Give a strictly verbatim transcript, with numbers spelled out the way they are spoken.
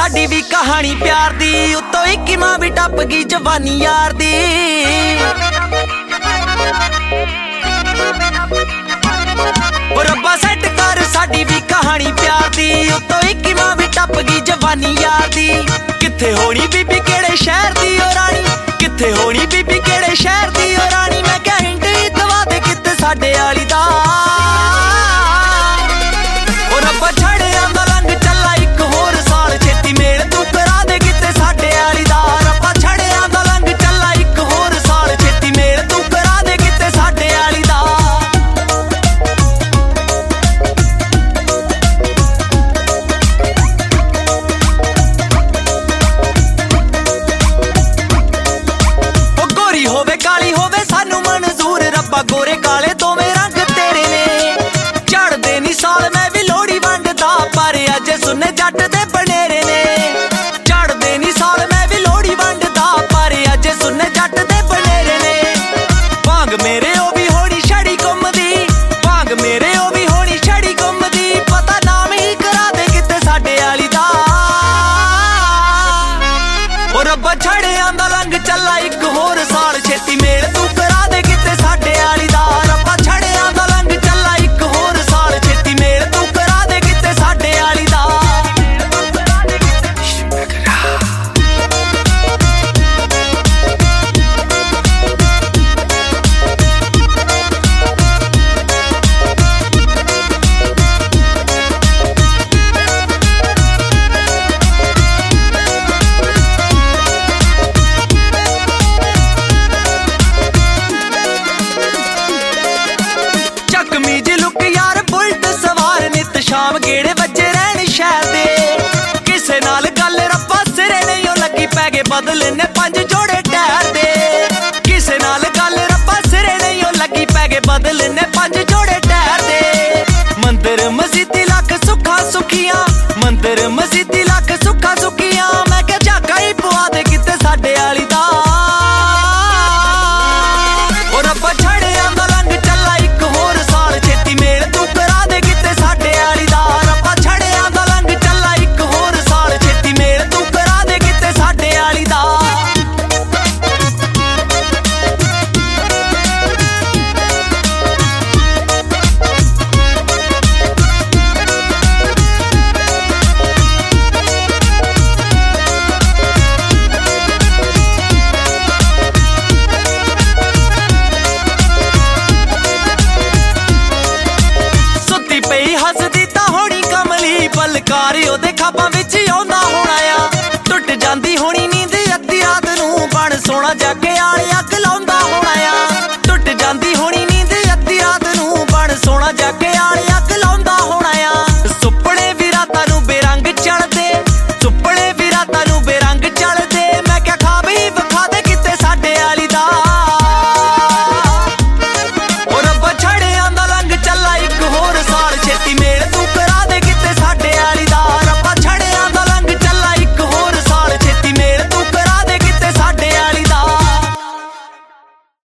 साडी भी कहानी प्यार दी उत्तों इक्की मां भी टप गई जवानी यार दी। रब्बा सेट कर साडी भी कहानी प्यार दी उत्तों इक्की मां भी टप गई जवानी यार दी। किथे होनी बीबी केड़े शहर दी ओ रानी, किथे होनी बीबी केड़े शहर दी ओ रानी। मैं क्या हिंट दवा दे किते साडे आली दा। ओ रब्बा छड़े आंदा लंघ चला इक होर साल छेती मेल तू करा दे किते साडे आली दा। रब्बा छड़े आंदा लंघ चला इक होर साल छेती मेल तू करा दे किते साडे आली दा। काली होवे सानू मंजूर रब्बा गोरे काले दोवें रंग तेरे ने। चढ़दे नी साल मैं भी लोहड़ी वंडदा पर अज सुने जट दे बनेरे ने। चढ़दे नी साल मैं भी लोहड़ी वंडदा पर अज सुने जट दे बनेरे ने। भांग मेरे ओ भी होनी छड़ी घुमदी, भांग मेरे ओ भी होनी छड़ी घुमदी। पता नाम ही करा दे किते साडे आली दा। ओ रब्बा छड़े आंदा लंघ चला इक होर साल छेती मेल तू करा दे किते साडे आली दा। रब्बा छड़े आंदा लंघ चला इक होर साल छेती मेल तू करा दे किते साडे आली दा। शाम गेड़े बजे रहन शहर दे किसे नाल गल रब्बा सिरे नहीं ओ लगी पै गए बदले ने पंज जोड़े टैर दे। किसे नाल गल रब्बा सिरे नहीं ओ लगी पै गए बदले ने पंज जोड़े टैर दे। मंदिर मसीती लख सुखा सुखियां, मंदिर मसीती लख सुखा सुखियां। मैं क्या झाका ही पवा दे किते साडे आली दा। ओ रब्बा छड़े आंदा लंघ चला इक होर साल छेती मेल तू करा दे किते साडे आली दा। रब्बा छड़े आंदा लंघ चला इक होर साल छेती मेल तू करा दे किते साडे आली दा। बलकारी ओदे खाबां विच आउंदा होना आ। टुट जांदी होनी नींद अद्धी रात नूं बण सोना जागे आले अग